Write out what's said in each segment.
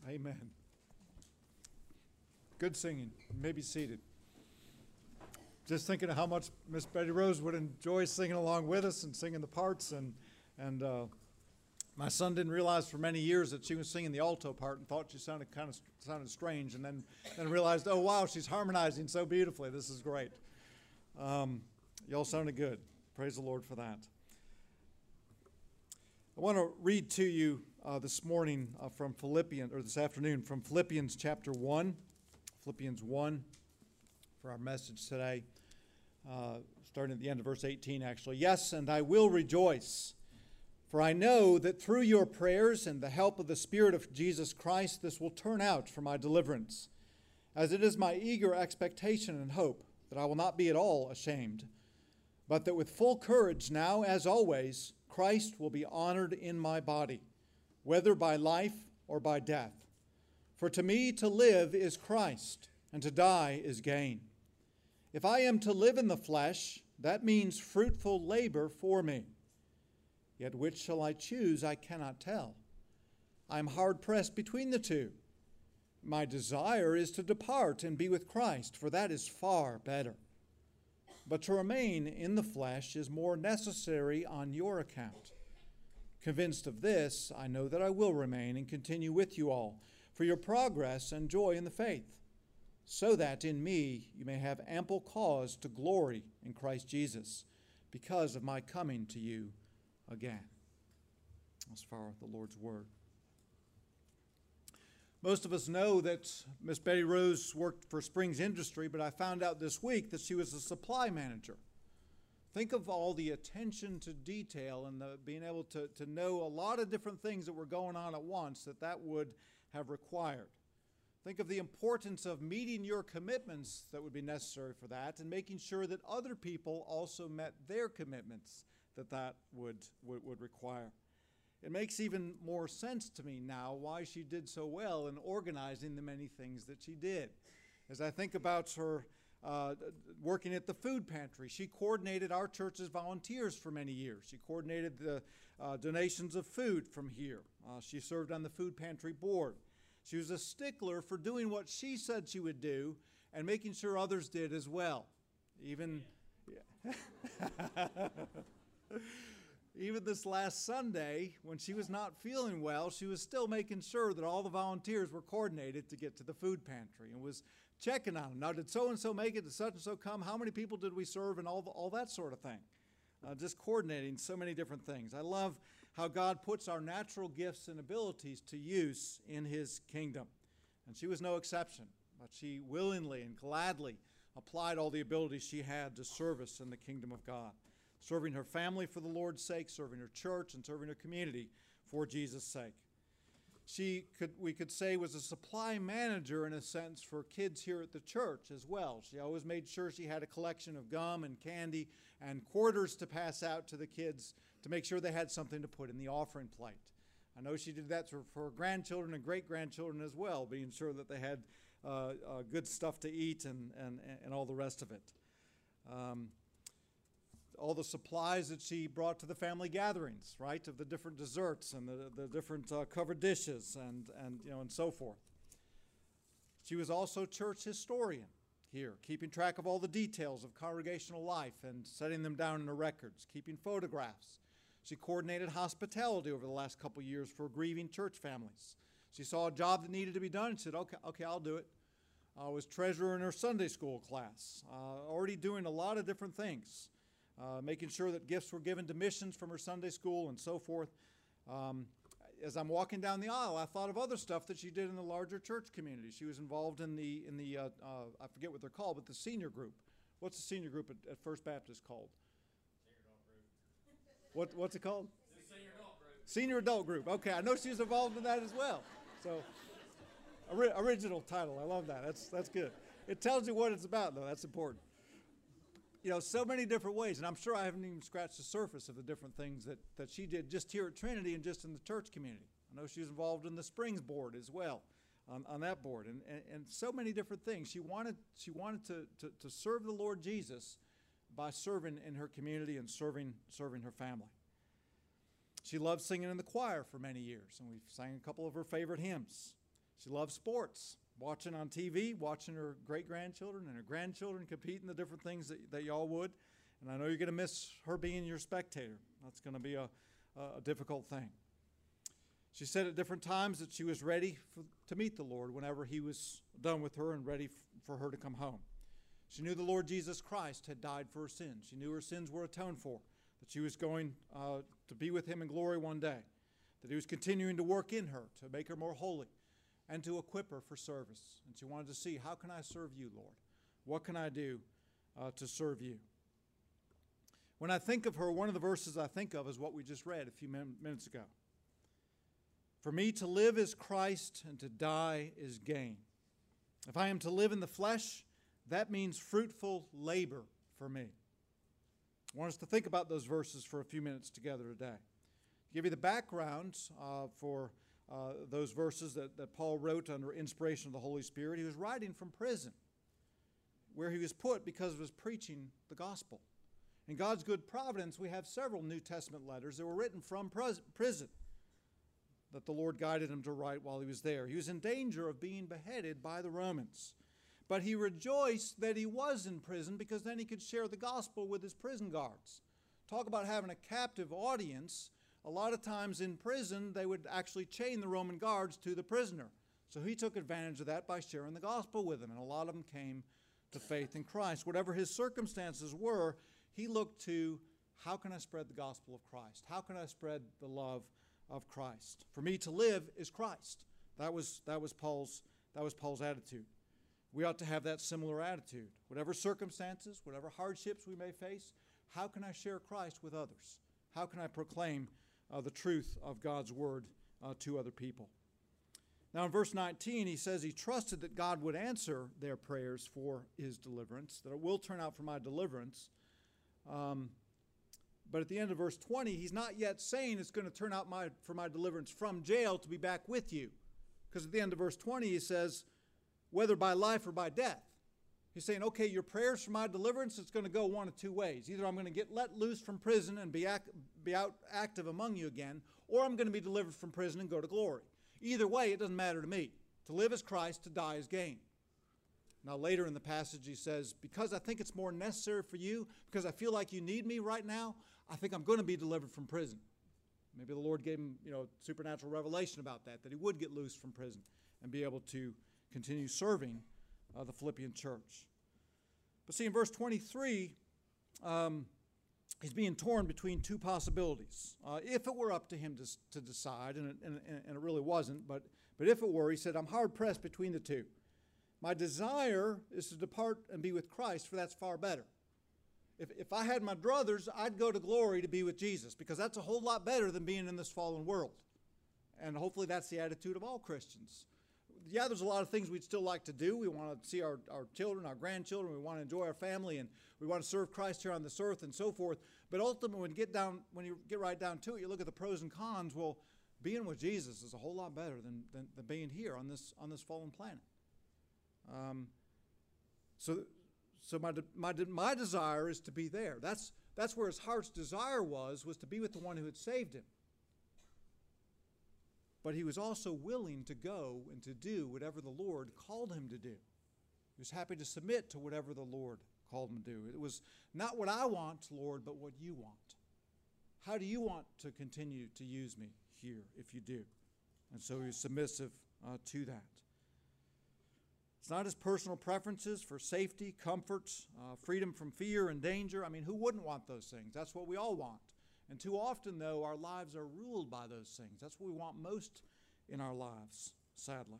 Amen. Good singing. You may be seated. Just thinking of how much Miss Betty Rose would enjoy singing along with us and singing the parts. And my son didn't realize for many years that she was singing the alto part and thought she sounded strange, and then realized, oh wow, she's harmonizing so beautifully. This is great. Y'all sounded good. Praise the Lord for that. I want to read to you this morning from this afternoon from Philippians chapter 1. Philippians 1 for our message today, starting at the end of verse 18 actually. Yes, and I will rejoice, for I know that through your prayers and the help of the Spirit of Jesus Christ, this will turn out for my deliverance, as it is my eager expectation and hope that I will not be at all ashamed, but that with full courage now, as always, Christ will be honored in my body, whether by life or by death. For to me to live is Christ, and to die is gain. If I am to live in the flesh, that means fruitful labor for me. Yet which shall I choose, I cannot tell. I am hard-pressed between the two. My desire is to depart and be with Christ, for that is far better. But to remain in the flesh is more necessary on your account. Convinced of this, I know that I will remain and continue with you all for your progress and joy in the faith, so that in me you may have ample cause to glory in Christ Jesus because of my coming to you again. As far as the Lord's word. Most of us know that Miss Betty Rose worked for Springs Industry, but I found out this week that she was a supply manager. Think of all the attention to detail and being able to know a lot of different things that were going on at once that would have required. Think of the importance of meeting your commitments that would be necessary for that and making sure that other people also met their commitments that would require. It makes even more sense to me now why she did so well in organizing the many things that she did. As I think about her working at the food pantry, she coordinated our church's volunteers for many years. She coordinated the donations of food from here. She served on the food pantry board. She was a stickler for doing what she said she would do and making sure others did as well. Even this last Sunday, when she was not feeling well, she was still making sure that all the volunteers were coordinated to get to the food pantry and was checking on them. Now, did so-and-so make it? Did such-and-so come? How many people did we serve? And all that sort of thing. Just coordinating so many different things. I love how God puts our natural gifts and abilities to use in His kingdom. And she was no exception, but she willingly and gladly applied all the abilities she had to service in the kingdom of God. Serving her family for the Lord's sake, serving her church, and serving her community for Jesus' sake. We could say, was a supply manager in a sense for kids here at the church as well. She always made sure she had a collection of gum and candy and quarters to pass out to the kids to make sure they had something to put in the offering plate. I know she did that for her grandchildren and great-grandchildren as well, being sure that they had good stuff to eat and all the rest of it. All the supplies that she brought to the family gatherings, right, of the different desserts and the different covered dishes and so forth. She was also church historian here, keeping track of all the details of congregational life and setting them down in the records, keeping photographs. She coordinated hospitality over the last couple years for grieving church families. She saw a job that needed to be done and said, okay, I'll do it. Was treasurer in her Sunday school class, already doing a lot of different things. Making sure that gifts were given to missions from her Sunday school and so forth. As I'm walking down the aisle, I thought of other stuff that she did in the larger church community. She was involved in the I forget what they're called, but the senior group. What's the senior group at First Baptist called? Senior adult group. What's it called? The senior adult group. Senior adult group. Okay, I know she was involved in that as well. So, original title. I love that. That's good. It tells you what it's about, though. That's important. So many different ways, and I'm sure I haven't even scratched the surface of the different things that she did just here at Trinity and just in the church community. I know she was involved in the Springs board as well, on that board, and so many different things. She wanted to serve the Lord Jesus by serving in her community and serving her family. She loved singing in the choir for many years, and we sang a couple of her favorite hymns. She loves sports, watching on TV, watching her great-grandchildren and her grandchildren compete in the different things that y'all would. And I know you're going to miss her being your spectator. That's going to be a difficult thing. She said at different times that she was ready to meet the Lord whenever he was done with her and ready for her to come home. She knew the Lord Jesus Christ had died for her sins. She knew her sins were atoned for, that she was going to be with him in glory one day, that he was continuing to work in her to make her more holy and to equip her for service. And she wanted to see, how can I serve you, Lord? What can I do to serve you? When I think of her, one of the verses I think of is what we just read a few minutes ago. For me to live is Christ, and to die is gain. If I am to live in the flesh, that means fruitful labor for me. I want us to think about those verses for a few minutes together today. To give you the background for those verses that Paul wrote under inspiration of the Holy Spirit, he was writing from prison, where he was put because of his preaching the gospel. In God's good providence, we have several New Testament letters that were written from prison that the Lord guided him to write while he was there. He was in danger of being beheaded by the Romans. But he rejoiced that he was in prison because then he could share the gospel with his prison guards. Talk about having a captive audience. A lot of times in prison, they would actually chain the Roman guards to the prisoner. So he took advantage of that by sharing the gospel with them, and a lot of them came to faith in Christ. Whatever his circumstances were, he looked to, how can I spread the gospel of Christ? How can I spread the love of Christ? For me to live is Christ. That was Paul's attitude. We ought to have that similar attitude. Whatever circumstances, whatever hardships we may face, how can I share Christ with others? How can I proclaim the truth of God's word to other people? Now in verse 19, he says he trusted that God would answer their prayers for his deliverance, that it will turn out for my deliverance. But at the end of verse 20, he's not yet saying it's going to turn out for my deliverance from jail to be back with you. Because at the end of verse 20, he says, whether by life or by death. He's saying, okay, your prayers for my deliverance, it's going to go one of two ways. Either I'm going to get let loose from prison and be out active among you again, or I'm going to be delivered from prison and go to glory. Either way, it doesn't matter to me. To live is Christ, to die is gain. Now later in the passage he says, because I think it's more necessary for you, because I feel like you need me right now, I think I'm going to be delivered from prison. Maybe the Lord gave him, supernatural revelation about that he would get loose from prison and be able to continue serving the Philippian church. But see, in verse 23, he's being torn between two possibilities. If it were up to him to decide, and it really wasn't, but if it were, he said, I'm hard-pressed between the two. My desire is to depart and be with Christ, for that's far better. If I had my druthers, I'd go to glory to be with Jesus, because that's a whole lot better than being in this fallen world. And hopefully that's the attitude of all Christians. Yeah, there's a lot of things we'd still like to do. We want to see our children, our grandchildren. We want to enjoy our family, and we want to serve Christ here on this earth and so forth. But ultimately, when you get right down to it, you look at the pros and cons. Well, being with Jesus is a whole lot better than being here on this fallen planet. So my desire is to be there. That's where his heart's desire was to be with the one who had saved him. But he was also willing to go and to do whatever the Lord called him to do. He was happy to submit to whatever the Lord called him to do. It was not what I want, Lord, but what you want. How do you want to continue to use me here if you do? And so he was submissive to that. It's not his personal preferences for safety, comfort, freedom from fear and danger. I mean, who wouldn't want those things? That's what we all want. And too often, though, our lives are ruled by those things. That's what we want most in our lives, sadly.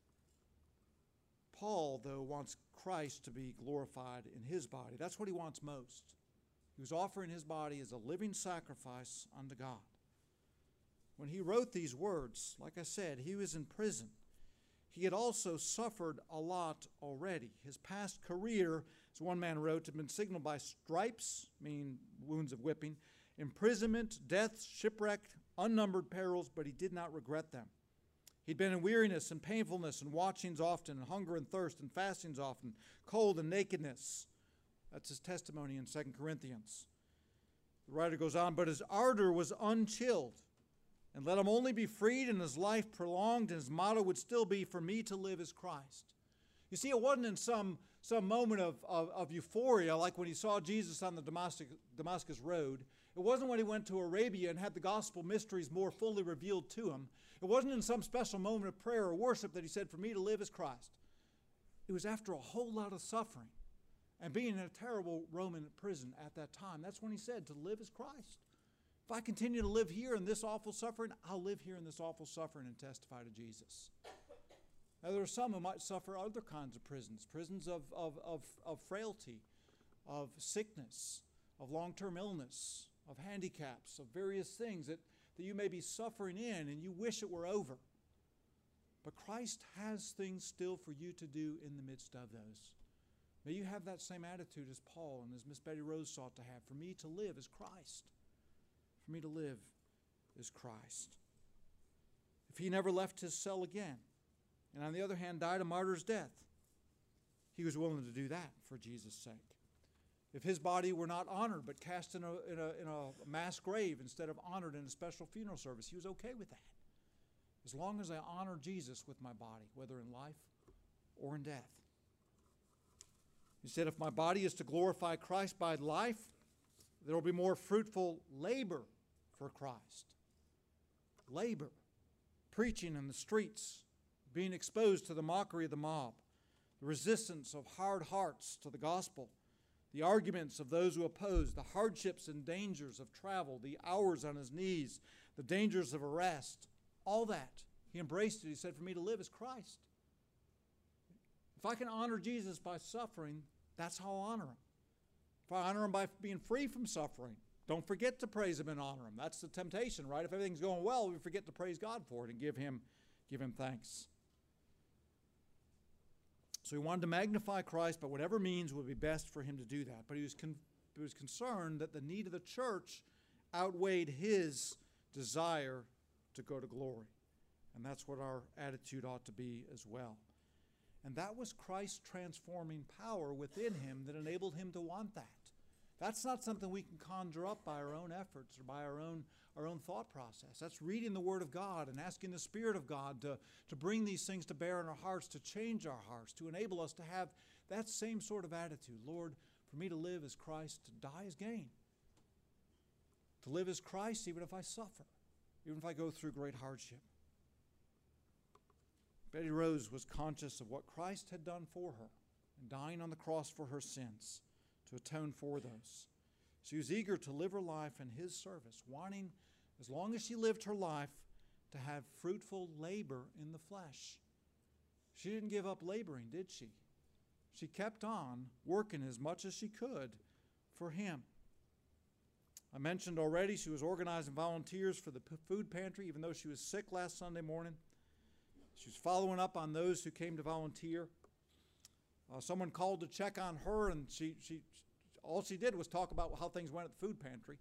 Paul, though, wants Christ to be glorified in his body. That's what he wants most. He was offering his body as a living sacrifice unto God. When he wrote these words, like I said, he was in prison. He had also suffered a lot already. His past career, as one man wrote, had been signaled by stripes, meaning wounds of whipping, imprisonment, death, shipwreck, unnumbered perils, but he did not regret them. He'd been in weariness and painfulness and watchings often, and hunger and thirst and fastings often, cold and nakedness. That's his testimony in 2 Corinthians. The writer goes on, but his ardor was unchilled. and let him only be freed and his life prolonged, and his motto would still be, for me to live is Christ. You see, it wasn't in some moment of euphoria like when he saw Jesus on the Damascus Road. It wasn't when he went to Arabia and had the gospel mysteries more fully revealed to him. It wasn't in some special moment of prayer or worship that he said, for me to live is Christ. It was after a whole lot of suffering and being in a terrible Roman prison at that time. That's when he said, to live is Christ. If I continue to live here in this awful suffering, I'll live here in this awful suffering and testify to Jesus. Now, there are some who might suffer other kinds of prisons, prisons of frailty, of sickness, of long-term illness, of handicaps, of various things that you may be suffering in and you wish it were over. But Christ has things still for you to do in the midst of those. May you have that same attitude as Paul and as Miss Betty Rose sought to have. For me to live is Christ. For me to live is Christ. If he never left his cell again, and on the other hand died a martyr's death, he was willing to do that for Jesus' sake. If his body were not honored but cast in a mass grave instead of honored in a special funeral service, he was okay with that. As long as I honor Jesus with my body, whether in life or in death. He said, if my body is to glorify Christ by life, there will be more fruitful labor for Christ. Labor. Preaching in the streets, being exposed to the mockery of the mob, the resistance of hard hearts to the gospel, the arguments of those who oppose, the hardships and dangers of travel, the hours on his knees, the dangers of arrest, all that. He embraced it. He said, for me to live is Christ. If I can honor Jesus by suffering, that's how I'll honor him. If I honor him by being free from suffering, don't forget to praise him and honor him. That's the temptation, right? If everything's going well, we forget to praise God for it and give him thanks. So he wanted to magnify Christ by whatever means would be best for him to do that. But he was concerned that the need of the church outweighed his desire to go to glory. And that's what our attitude ought to be as well. And that was Christ's transforming power within him that enabled him to want that. That's not something we can conjure up by our own efforts or by our own thought process. That's reading the Word of God and asking the Spirit of God to bring these things to bear in our hearts, to change our hearts, to enable us to have that same sort of attitude. Lord, for me to live is Christ, to die is gain. To live is Christ even if I suffer, even if I go through great hardship. Betty Rose was conscious of what Christ had done for her in dying on the cross for her sins to atone for those. She was eager to live her life in his service, wanting, as long as she lived her life, to have fruitful labor in the flesh. She didn't give up laboring, did she? She kept on working as much as she could for him. I mentioned already she was organizing volunteers for the food pantry, even though she was sick last Sunday morning. She was following up on those who came to volunteer. Someone called to check on her, and all she did was talk about how things went at the food pantry.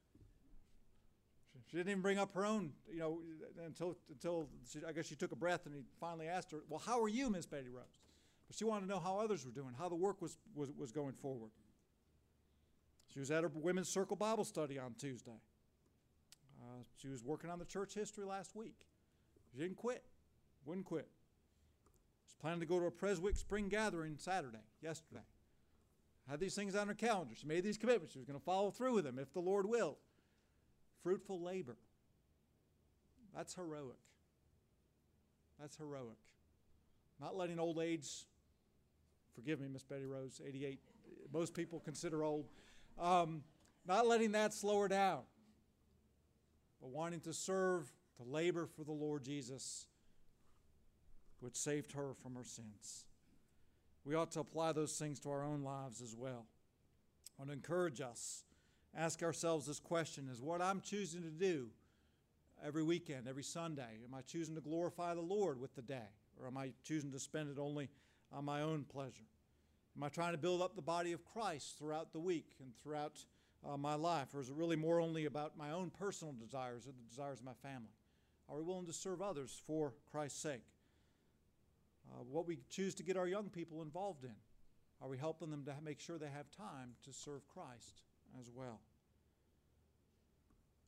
She didn't even bring up her own, until I guess she took a breath, and he finally asked her, well, how are you, Miss Betty Rose? But she wanted to know how others were doing, how the work was going forward. She was at her Women's Circle Bible study on Tuesday. She was working on the church history last week. She didn't quit. Wouldn't quit. She's planning to go to a Preswick spring gathering yesterday. Had these things on her calendar. She made these commitments. She was going to follow through with them if the Lord willed. Fruitful labor. That's heroic. That's heroic. Not letting old age, forgive me, Miss Betty Rose, 88, most people consider old. Not letting that slow her down, but wanting to serve, to labor for the Lord Jesus, which saved her from her sins. We ought to apply those things to our own lives as well. I want to encourage us, ask ourselves this question, is what I'm choosing to do every weekend, every Sunday, am I choosing to glorify the Lord with the day? Or am I choosing to spend it only on my own pleasure? Am I trying to build up the body of Christ throughout the week and throughout my life? Or is it really more only about my own personal desires or the desires of my family? Are we willing to serve others for Christ's sake? What we choose to get our young people involved in. Are we helping them to make sure they have time to serve Christ as well?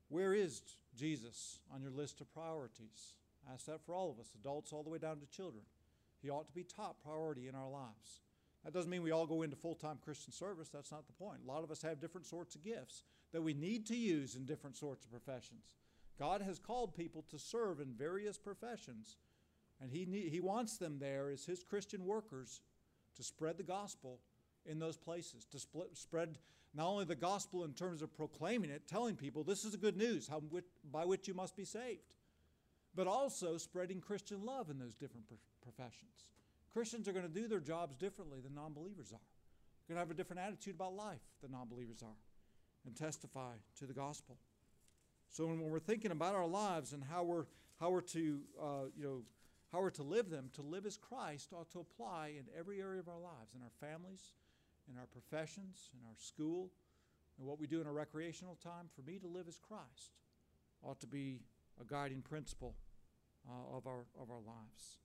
Where is Jesus on your list of priorities? I ask that for all of us, adults all the way down to children. He ought to be top priority in our lives. That doesn't mean we all go into full-time Christian service. That's not the point. A lot of us have different sorts of gifts that we need to use in different sorts of professions. God has called people to serve in various professions, and He wants them there as His Christian workers to spread the gospel in those places, to spread not only the gospel in terms of proclaiming it, telling people this is the good news by which you must be saved, but also spreading Christian love in those different professions. Christians are going to do their jobs differently than non-believers are. They're going to have a different attitude about life than non-believers are and testify to the gospel. So when we're thinking about our lives and how we're to live them, to live as Christ ought to apply in every area of our lives, in our families, in our professions, in our school, and what we do in our recreational time. For me to live as Christ ought to be a guiding principle of our lives.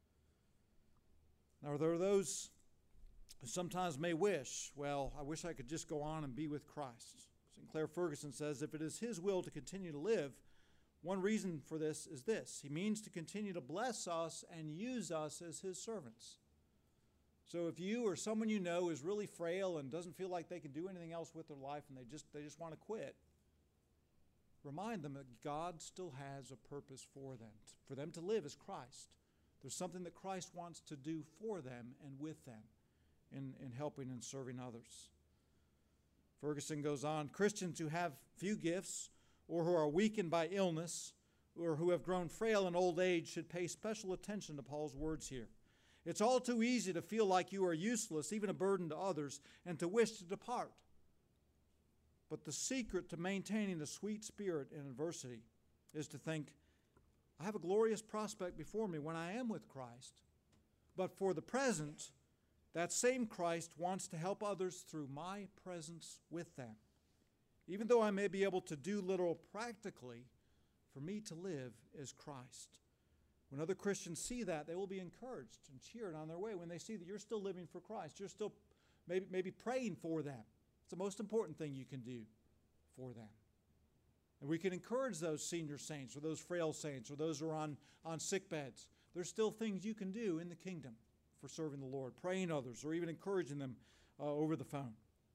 Now, there are those who sometimes may wish, well, I wish I could just go on and be with Christ. Sinclair Ferguson says, if it is His will to continue to live, one reason for this is this: He means to continue to bless us and use us as His servants. So if you or someone you know is really frail and doesn't feel like they can do anything else with their life and they just want to quit, remind them that God still has a purpose for them to live as Christ. There's something that Christ wants to do for them and with them in helping and serving others. Ferguson goes on, Christians who have few gifts or who are weakened by illness or who have grown frail in old age should pay special attention to Paul's words here. It's all too easy to feel like you are useless, even a burden to others, and to wish to depart. But the secret to maintaining a sweet spirit in adversity is to think, I have a glorious prospect before me when I am with Christ. But for the present, that same Christ wants to help others through my presence with them. Even though I may be able to do little practically, for me to live is Christ. When other Christians see that, they will be encouraged and cheered on their way when they see that you're still living for Christ. You're still maybe praying for them. It's the most important thing you can do for them. And we can encourage those senior saints or those frail saints or those who are on sick beds. There's still things you can do in the kingdom for serving the Lord, praying others, or even encouraging them over the phone.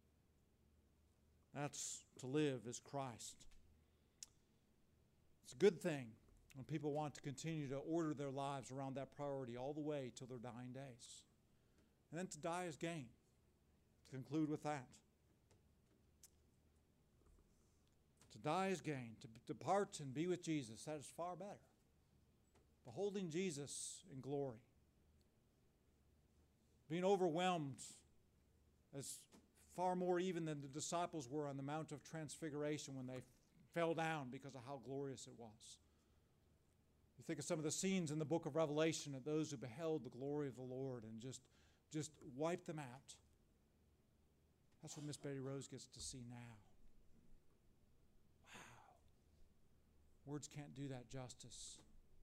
That's to live as Christ. It's a good thing when people want to continue to order their lives around that priority all the way till their dying days. And then to die is gain. To conclude with that. To die is gain. To depart and be with Jesus, that is far better. Beholding Jesus in glory. Being overwhelmed as far more even than the disciples were on the Mount of Transfiguration when they fell down because of how glorious it was. You think of some of the scenes in the book of Revelation of those who beheld the glory of the Lord and just wiped them out. That's what Miss Betty Rose gets to see now. Wow. Words can't do that justice.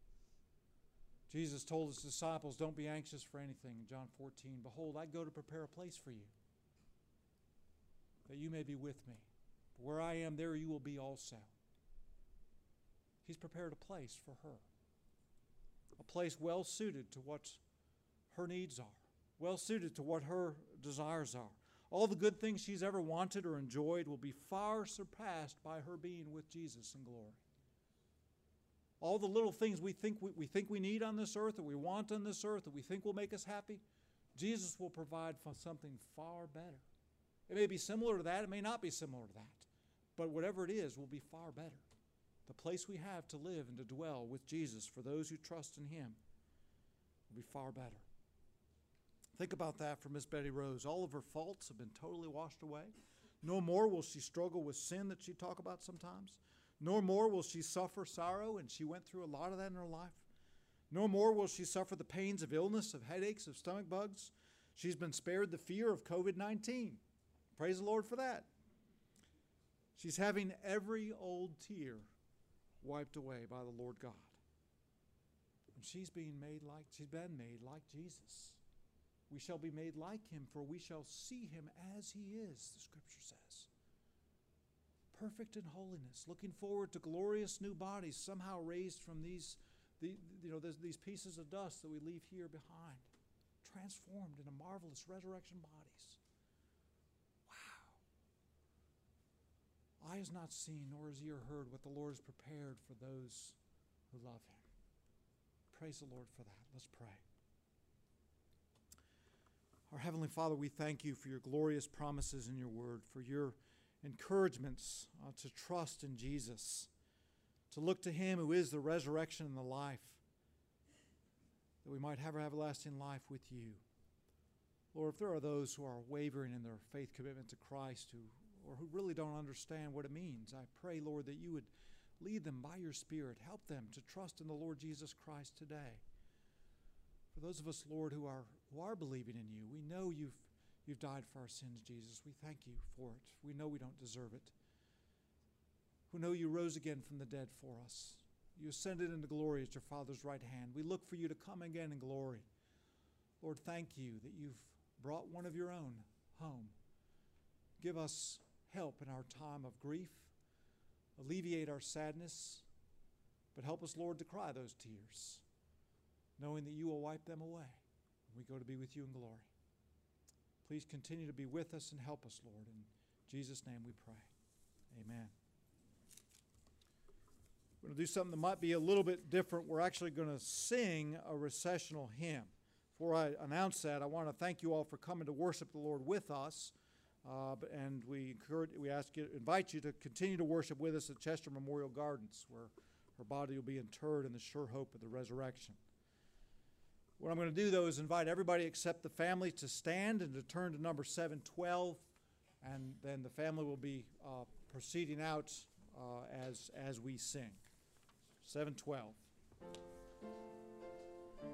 Jesus told his disciples, don't be anxious for anything in John 14. Behold, I go to prepare a place for you, that you may be with me. For where I am, there you will be also. He's prepared a place for her. A place well suited to what her needs are. Well suited to what her desires are. All the good things she's ever wanted or enjoyed will be far surpassed by her being with Jesus in glory. All the little things we think we need on this earth, that we want on this earth, that we think will make us happy, Jesus will provide for something far better. It may be similar to that, it may not be similar to that, but whatever it is will be far better. The place we have to live and to dwell with Jesus for those who trust in Him will be far better. Think about that for Miss Betty Rose. All of her faults have been totally washed away. No more will she struggle with sin that she talk about sometimes. No more will she suffer sorrow, and she went through a lot of that in her life. No more will she suffer the pains of illness, of headaches, of stomach bugs. She's been spared the fear of COVID-19. Praise the Lord for that. She's having every old tear wiped away by the Lord God. And she's been made like Jesus. We shall be made like Him, for we shall see Him as He is, the Scripture says. perfect in holiness, looking forward to glorious new bodies somehow raised from these pieces of dust that we leave here behind, transformed into marvelous resurrection bodies. Wow. Eye has not seen, nor has ear heard what the Lord has prepared for those who love him. Praise the Lord for that. Let's pray. Our Heavenly Father, we thank you for your glorious promises in your word, for your encouragements to trust in Jesus, to look to him who is the resurrection and the life, that we might have everlasting life with you. Lord, if there are those who are wavering in their faith commitment to Christ or who really don't understand what it means, I pray, Lord, that you would lead them by your Spirit. Help them to trust in the Lord Jesus Christ today. For those of us, Lord, who are believing in you, we know you've died for our sins, Jesus. We thank you for it. We know we don't deserve it. We know you rose again from the dead for us. You ascended into glory at your Father's right hand. We look for you to come again in glory. Lord, thank you that you've brought one of your own home. Give us help in our time of grief. Alleviate our sadness. But help us, Lord, to cry those tears, knowing that you will wipe them away when we go to be with you in glory. Please continue to be with us and help us, Lord. In Jesus' name we pray. Amen. We're going to do something that might be a little bit different. We're actually going to sing a recessional hymn. Before I announce that, I want to thank you all for coming to worship the Lord with us. And we invite you to continue to worship with us at Chester Memorial Gardens, where her body will be interred in the sure hope of the resurrection. What I'm going to do, though, is invite everybody except the family to stand and to turn to number 712, and then the family will be proceeding out as we sing. 712.